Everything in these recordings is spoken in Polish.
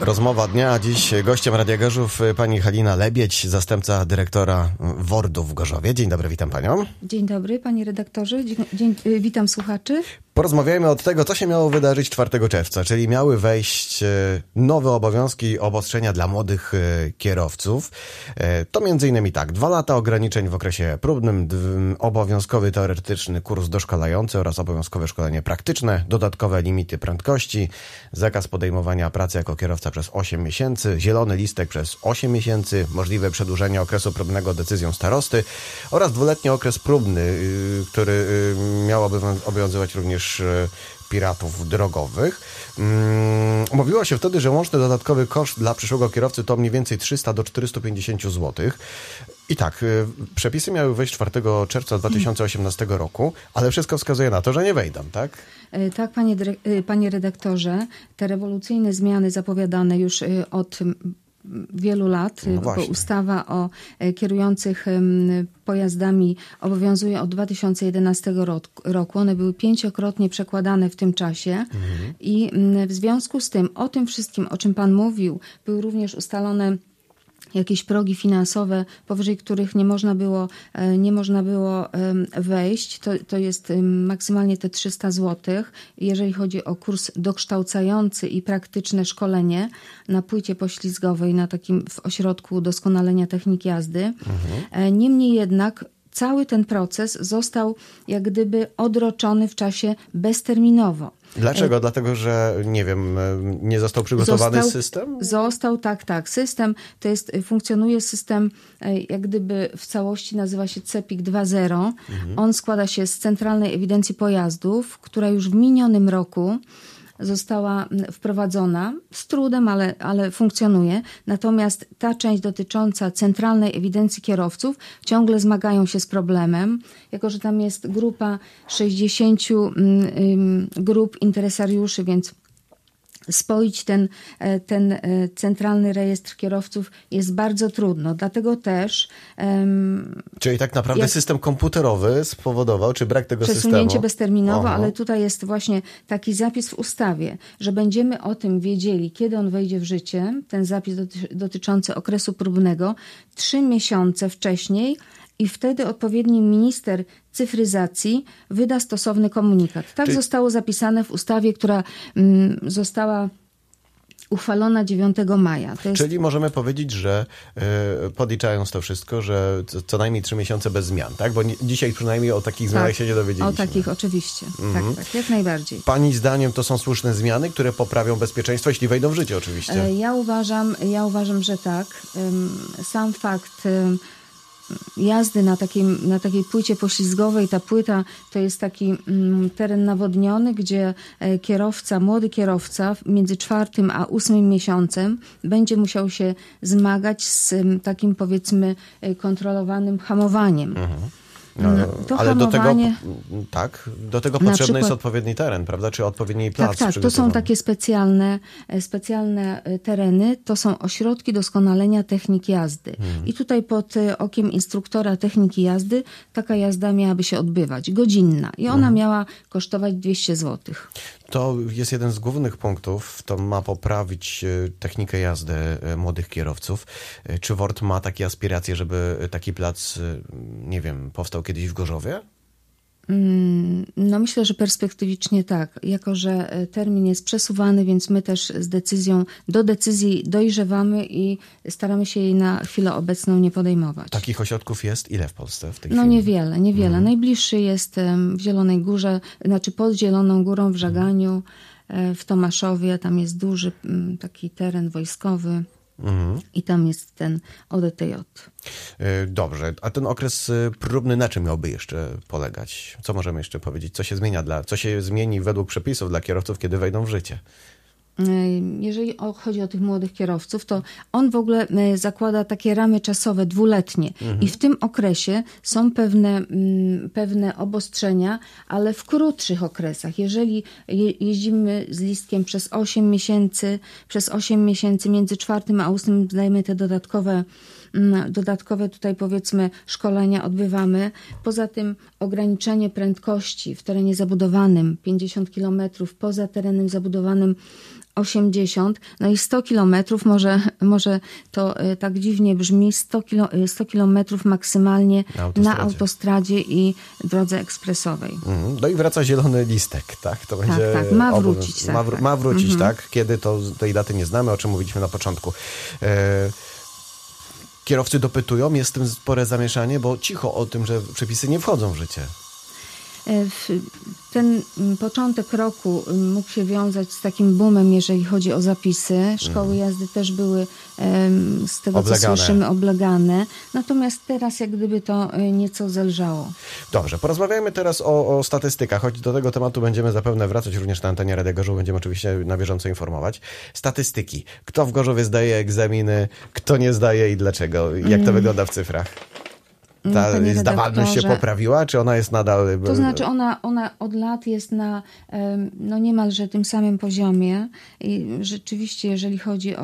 Rozmowa dnia, a dziś gościem Radia Gorzów pani Halina Lebiedź, zastępca dyrektora WORD-u w Gorzowie. Dzień dobry, witam panią. Dzień dobry, panie redaktorze. Witam słuchaczy. Porozmawiajmy od tego, co się miało wydarzyć 4 czerwca, czyli miały wejść nowe obowiązki, obostrzenia dla młodych kierowców. To między innymi tak, 2 lata ograniczeń w okresie próbnym, obowiązkowy teoretyczny kurs doszkalający oraz obowiązkowe szkolenie praktyczne, dodatkowe limity prędkości, zakaz podejmowania pracy jako kierowca przez 8 miesięcy, zielony listek przez 8 miesięcy, możliwe przedłużenie okresu próbnego decyzją starosty oraz 2-letni okres próbny, który miał obowiązywać również piratów drogowych. Mówiło się wtedy, że łączny dodatkowy koszt dla przyszłego kierowcy to mniej więcej 300 do 450 zł. I tak, przepisy miały wejść 4 czerwca 2018 roku, ale wszystko wskazuje na to, że nie wejdą, tak? Tak, panie redaktorze, te rewolucyjne zmiany zapowiadane już od wielu lat, bo ustawa o kierujących pojazdami obowiązuje od 2011 roku. One były 5-krotnie przekładane w tym czasie i w związku z tym, o tym wszystkim, o czym pan mówił, były również ustalone jakieś progi finansowe, powyżej których nie można było wejść. To jest maksymalnie te 300 zł. Jeżeli chodzi o kurs dokształcający i praktyczne szkolenie na płycie poślizgowej, w ośrodku doskonalenia technik jazdy. Niemniej jednak cały ten proces został jak gdyby odroczony w czasie bezterminowo. Dlaczego? Dlatego, że nie został przygotowany system? Został, tak. System funkcjonuje system jak gdyby w całości, nazywa się CEPiK 2.0. On składa się z Centralnej Ewidencji Pojazdów, która już w minionym roku została wprowadzona z trudem, ale funkcjonuje. Natomiast ta część dotycząca Centralnej Ewidencji Kierowców ciągle zmagają się z problemem, jako że tam jest grupa 60 grup interesariuszy, więc spoić ten centralny rejestr kierowców jest bardzo trudno. Dlatego też... Czyli tak naprawdę system komputerowy spowodował, czy brak tego systemu? Przesunięcie bezterminowe, ale tutaj jest właśnie taki zapis w ustawie, że będziemy o tym wiedzieli, kiedy on wejdzie w życie, ten zapis dotyczący okresu próbnego, 3 miesiące wcześniej, i wtedy odpowiedni minister cyfryzacji wyda stosowny komunikat. Tak zostało zapisane w ustawie, która została uchwalona 9 maja. Czyli możemy powiedzieć, że podliczając to wszystko, że co najmniej 3 miesiące bez zmian, tak? Bo dzisiaj przynajmniej o takich zmianach się nie dowiedzieliśmy. O takich oczywiście. Tak, jak najbardziej. Pani zdaniem to są słuszne zmiany, które poprawią bezpieczeństwo, jeśli wejdą w życie oczywiście? Ja uważam, że tak. Sam fakt jazdy na takiej płycie poślizgowej, ta płyta to jest taki teren nawodniony, gdzie młody kierowca między 4. a 8. miesiącem będzie musiał się zmagać z takim, powiedzmy, kontrolowanym hamowaniem. Ale do tego potrzebny jest odpowiedni teren, prawda? Czy odpowiedni plac? Tak, to są takie specjalne tereny, to są ośrodki doskonalenia technik jazdy. I tutaj pod okiem instruktora techniki jazdy taka jazda miałaby się odbywać, godzinna. I ona miała kosztować 200 zł. To jest jeden z głównych punktów, to ma poprawić technikę jazdy młodych kierowców. Czy WORD ma takie aspiracje, żeby taki plac, powstał kiedyś w Gorzowie? No myślę, że perspektywicznie tak. Jako że termin jest przesuwany, więc my też do decyzji dojrzewamy i staramy się jej na chwilę obecną nie podejmować. Takich ośrodków jest ile w Polsce w tej chwili? Niewiele. Najbliższy jest w Zielonej Górze, pod Zieloną Górą w Żaganiu, w Tomaszowie. Tam jest duży taki teren wojskowy. I tam jest ten ODTJ. Dobrze, a ten okres próbny na czym miałby jeszcze polegać? Co możemy jeszcze powiedzieć? Co się zmieni według przepisów dla kierowców, kiedy wejdą w życie? Jeżeli chodzi o tych młodych kierowców, to on w ogóle zakłada takie ramy czasowe 2-letnie i w tym okresie są pewne obostrzenia, ale w krótszych okresach. Jeżeli jeździmy z listkiem przez 8 miesięcy między 4. a 8. zdajemy te dodatkowe dodatkowe tutaj powiedzmy szkolenia odbywamy. Poza tym ograniczenie prędkości w terenie zabudowanym 50 km, poza terenem zabudowanym 80, no i 100 kilometrów, może to tak dziwnie brzmi, 100 kilometrów maksymalnie na autostradzie i drodze ekspresowej. No i wraca zielony listek, tak? To będzie tak, ma wrócić. Ma wrócić, tak? Kiedy to tej daty nie znamy, o czym mówiliśmy na początku. Kierowcy dopytują, jest w tym spore zamieszanie, bo cicho o tym, że przepisy nie wchodzą w życie. Ten początek roku mógł się wiązać z takim boomem, jeżeli chodzi o zapisy. Szkoły jazdy też były, z tego co słyszymy, oblegane. Natomiast teraz jak gdyby to nieco zelżało. Dobrze, porozmawiajmy teraz o statystykach, choć do tego tematu będziemy zapewne wracać również na antenie Radia Gorzów. Będziemy oczywiście na bieżąco informować. Statystyki. Kto w Gorzowie zdaje egzaminy, kto nie zdaje i dlaczego? Jak to wygląda w cyfrach? Ta zdawalność się poprawiła, czy ona jest nadal... To znaczy ona od lat jest na niemalże tym samym poziomie i rzeczywiście, jeżeli chodzi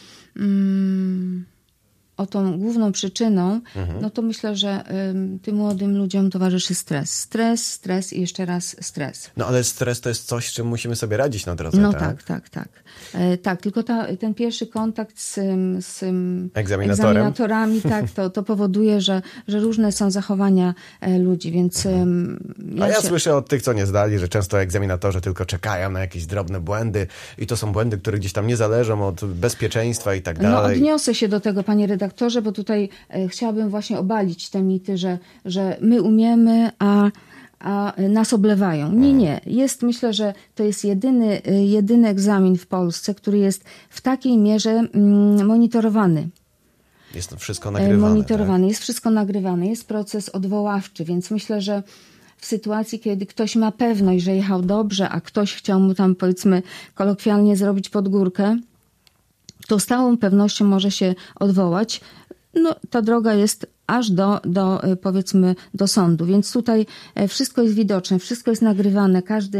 o tą główną przyczyną, no to myślę, że tym młodym ludziom towarzyszy stres. Stres i jeszcze raz stres. No ale stres to jest coś, z czym musimy sobie radzić na drodze, no tak? Tak, tylko ten pierwszy kontakt z egzaminatorami, tak, to powoduje, że różne są zachowania ludzi, więc... Ja słyszę od tych, co nie zdali, że często egzaminatorzy tylko czekają na jakieś drobne błędy i to są błędy, które gdzieś tam nie zależą od bezpieczeństwa i tak dalej. No odniosę się do tego, panie redaktorze, bo tutaj chciałabym właśnie obalić te mity, że my umiemy, a nas oblewają. Nie. Myślę, że to jest jedyny egzamin w Polsce, który jest w takiej mierze monitorowany. Jest to wszystko nagrywane. Tak? Jest wszystko nagrywane. Jest proces odwoławczy, więc myślę, że w sytuacji, kiedy ktoś ma pewność, że jechał dobrze, a ktoś chciał mu tam, powiedzmy, kolokwialnie zrobić pod górkę, to z całą pewnością może się odwołać. No, ta droga jest aż powiedzmy do sądu, więc tutaj wszystko jest widoczne, wszystko jest nagrywane,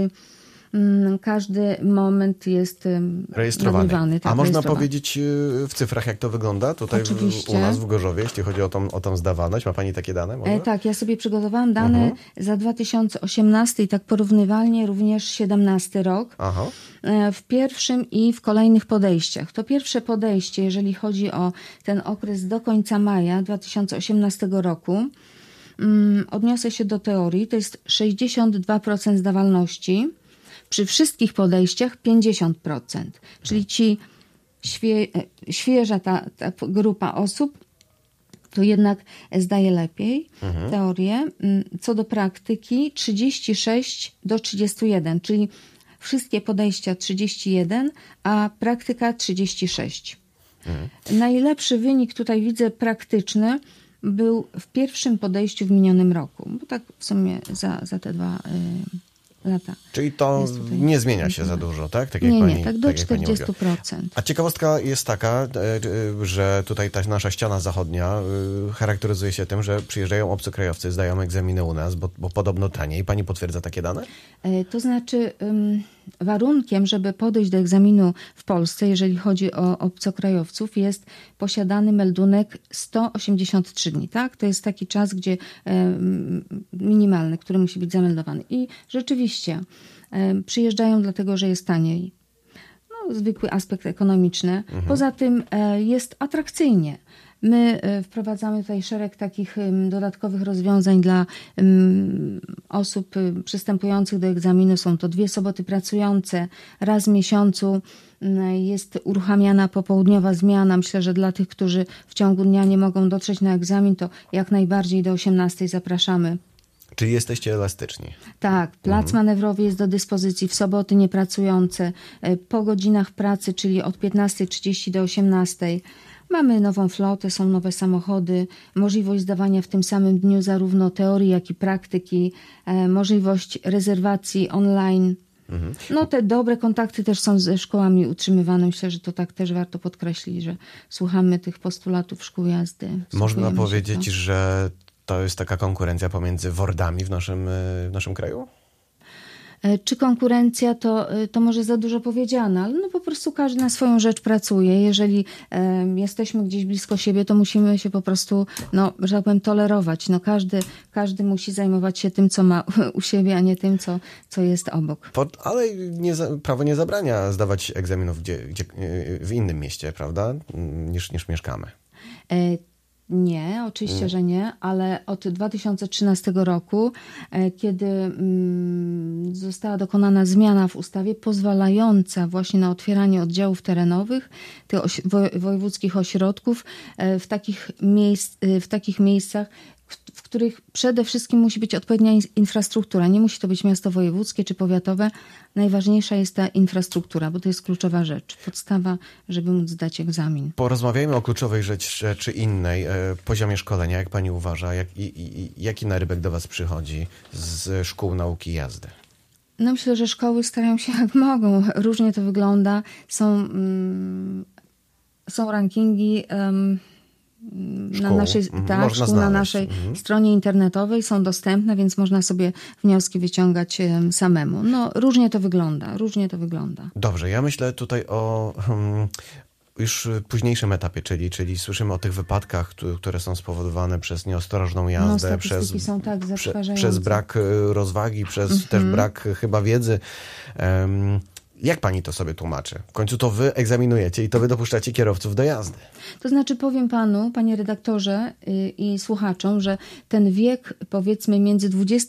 każdy moment jest rejestrowany. Nagrywany, tak, a można powiedzieć w cyfrach, jak to wygląda tutaj u nas w Gorzowie, jeśli chodzi o tą zdawalność? Ma pani takie dane? Może? Tak, ja sobie przygotowałam dane za 2018 i tak porównywalnie również 2017 rok. Aha. W pierwszym i w kolejnych podejściach. To pierwsze podejście, jeżeli chodzi o ten okres do końca maja 2018 roku, odniosę się do teorii, to jest 62% zdawalności. Przy wszystkich podejściach 50%. Czyli ci świeża ta grupa osób to jednak zdaje lepiej teorię. Co do praktyki 36 do 31, czyli wszystkie podejścia 31, a praktyka 36. Najlepszy wynik tutaj widzę praktyczny był w pierwszym podejściu w minionym roku, bo tak w sumie za te 2 lata. Czyli to nie zmienia się za dużo, tak? Tak jak tak do 40%. A ciekawostka jest taka, że tutaj ta nasza ściana zachodnia charakteryzuje się tym, że przyjeżdżają obcokrajowcy, zdają egzaminy u nas, bo podobno taniej. Pani potwierdza takie dane? To znaczy warunkiem, żeby podejść do egzaminu w Polsce, jeżeli chodzi o obcokrajowców, jest posiadany meldunek 183 dni, tak? To jest taki czas, gdzie minimalny, który musi być zameldowany. I rzeczywiście przyjeżdżają dlatego, że jest taniej. No, zwykły aspekt ekonomiczny. Poza tym jest atrakcyjnie. My wprowadzamy tutaj szereg takich dodatkowych rozwiązań dla osób przystępujących do egzaminu. Są to 2 soboty pracujące, raz w miesiącu jest uruchamiana popołudniowa zmiana. Myślę, że dla tych, którzy w ciągu dnia nie mogą dotrzeć na egzamin, to jak najbardziej do 18 zapraszamy. Czyli jesteście elastyczni. Tak, plac manewrowy jest do dyspozycji w soboty niepracujące, po godzinach pracy, czyli od 15:30 do 18:00. Mamy nową flotę, są nowe samochody, możliwość zdawania w tym samym dniu zarówno teorii, jak i praktyki, możliwość rezerwacji online. No te dobre kontakty też są ze szkołami utrzymywane. Myślę, że to tak też warto podkreślić, że słuchamy tych postulatów szkół jazdy. Można powiedzieć, że to jest taka konkurencja pomiędzy WORD-ami w naszym kraju? Czy konkurencja, to może za dużo powiedziane, ale no po prostu każdy na swoją rzecz pracuje. Jeżeli jesteśmy gdzieś blisko siebie, to musimy się po prostu, że tak powiem, tolerować. Każdy musi zajmować się tym, co ma u siebie, a nie tym, co jest obok. Ale prawo nie zabrania zdawać egzaminów w innym mieście, prawda, niż mieszkamy. Nie, oczywiście, że nie, ale od 2013 roku, kiedy została dokonana zmiana w ustawie pozwalająca właśnie na otwieranie oddziałów terenowych, tych wojewódzkich ośrodków w takich miejscach, w których przede wszystkim musi być odpowiednia infrastruktura. Nie musi to być miasto wojewódzkie czy powiatowe. Najważniejsza jest ta infrastruktura, bo to jest kluczowa rzecz. Podstawa, żeby móc zdać egzamin. Porozmawiajmy o kluczowej rzeczy innej. Poziomie szkolenia, jak pani uważa? Jaki narybek do was przychodzi z szkół nauki jazdy? Myślę, że szkoły starają się jak mogą. Różnie to wygląda. Są rankingi... Na naszej stronie internetowej są dostępne, więc można sobie wnioski wyciągać samemu. Różnie to wygląda. Dobrze, ja myślę tutaj o już późniejszym etapie, czyli słyszymy o tych wypadkach, które są spowodowane przez nieostrożną jazdę, przez brak rozwagi, przez też brak chyba wiedzy. Jak pani to sobie tłumaczy? W końcu to wy egzaminujecie i to wy dopuszczacie kierowców do jazdy. To znaczy powiem panu, panie redaktorze i słuchaczom, że ten wiek powiedzmy między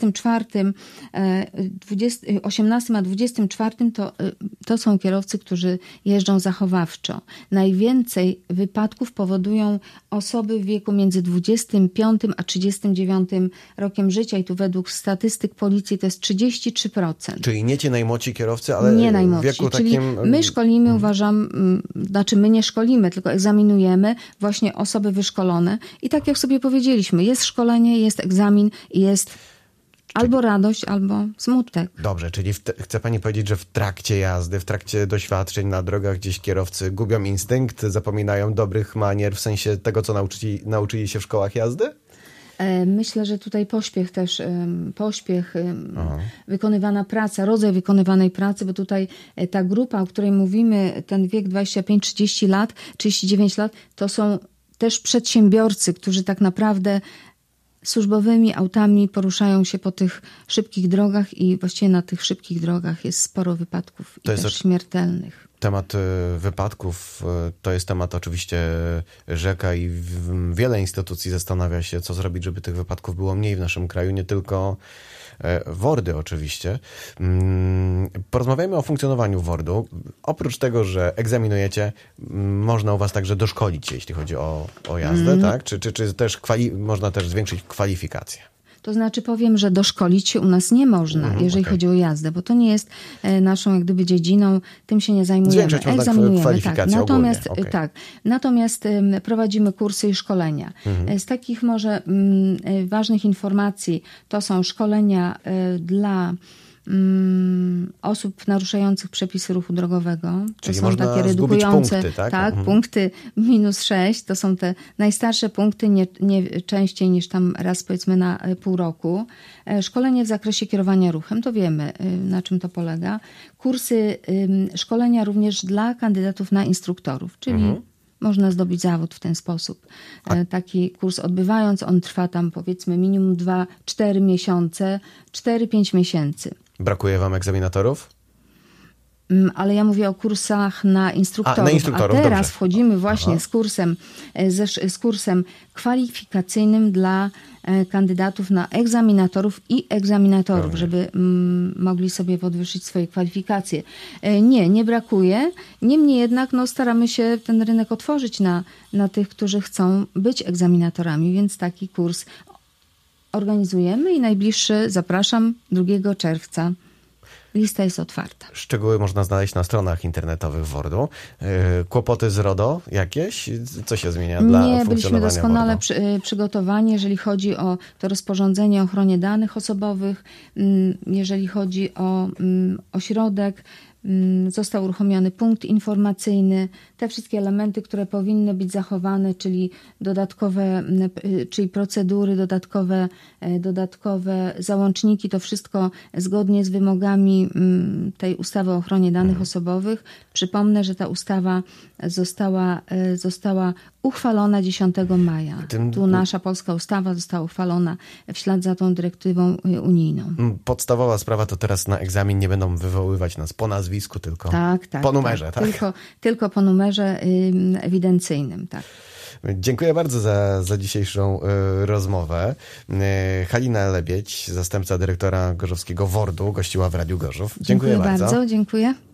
18 a 24 to są kierowcy, którzy jeżdżą zachowawczo. Najwięcej wypadków powodują osoby w wieku między 25 a 39 rokiem życia i tu według statystyk policji to jest 33%. Czyli nie ci najmłodsi kierowcy, ale nie najmłodsi. Wieku Czyli takim... my szkolimy, uważam, my nie szkolimy, tylko egzaminujemy właśnie osoby wyszkolone. I tak jak sobie powiedzieliśmy, jest szkolenie, jest egzamin i jest albo radość, albo smutek. Dobrze, czyli chce pani powiedzieć, że w trakcie jazdy, w trakcie doświadczeń na drogach gdzieś kierowcy gubią instynkt, zapominają dobrych manier w sensie tego, co nauczyli się w szkołach jazdy? Myślę, że tutaj pośpiech, wykonywana praca, rodzaj wykonywanej pracy, bo tutaj ta grupa, o której mówimy, ten wiek 25-30 lat, 39 lat, to są też przedsiębiorcy, którzy tak naprawdę służbowymi autami poruszają się po tych szybkich drogach i właściwie na tych szybkich drogach jest sporo wypadków i też śmiertelnych. Temat wypadków to jest temat oczywiście rzeka i wiele instytucji zastanawia się, co zrobić, żeby tych wypadków było mniej w naszym kraju, nie tylko WORD-y oczywiście. Porozmawiajmy o funkcjonowaniu WORD-u. Oprócz tego, że egzaminujecie, można u was także doszkolić się, jeśli chodzi o jazdę, tak? Czy też można też zwiększyć kwalifikację? To znaczy powiem, że doszkolić się u nas nie można, jeżeli chodzi o jazdę, bo to nie jest naszą jak gdyby dziedziną, tym się nie zajmujemy. Egzaminujemy, kwalifikację Natomiast ogólnie. Natomiast prowadzimy kursy i szkolenia. Z takich może ważnych informacji to są szkolenia dla osób naruszających przepisy ruchu drogowego. Czyli to są można takie redukujące punkty, tak? Punkty -6, to są te najstarsze punkty, nie częściej niż tam raz powiedzmy na pół roku. Szkolenie w zakresie kierowania ruchem, to wiemy na czym to polega. Kursy, szkolenia również dla kandydatów na instruktorów, czyli można zdobyć zawód w ten sposób. Taki kurs odbywając, on trwa tam powiedzmy minimum 2-4 miesiące, 4-5 miesięcy. Brakuje wam egzaminatorów? Ale ja mówię o kursach na instruktorów. A teraz dobrze. Wchodzimy właśnie z kursem kwalifikacyjnym dla kandydatów na egzaminatorów i egzaminatorów, żeby mogli sobie podwyższyć swoje kwalifikacje. Nie brakuje. Niemniej jednak staramy się ten rynek otworzyć na tych, którzy chcą być egzaminatorami, więc taki kurs organizujemy i najbliższy zapraszam 2 czerwca. Lista jest otwarta. Szczegóły można znaleźć na stronach internetowych WORD-u. Kłopoty z RODO jakieś? Co się zmienia dla funkcjonowania WORD-u? Byliśmy doskonale przygotowani, jeżeli chodzi o to rozporządzenie o ochronie danych osobowych, jeżeli chodzi o ośrodek. został uruchomiony punkt informacyjny. Te wszystkie elementy, które powinny być zachowane, czyli procedury, dodatkowe załączniki, to wszystko zgodnie z wymogami tej ustawy o ochronie danych osobowych. Przypomnę, że ta ustawa została uchwalona 10 maja. Tu nasza polska ustawa została uchwalona w ślad za tą dyrektywą unijną. Podstawowa sprawa to teraz na egzamin nie będą wywoływać nas po nazwisku, tylko po numerze. Tak? Tylko po numerze ewidencyjnym, tak. Dziękuję bardzo za dzisiejszą rozmowę. Halina Lebiedź, zastępca dyrektora gorzowskiego WORD-u, gościła w Radiu Gorzów. Dziękuję bardzo. Dziękuję.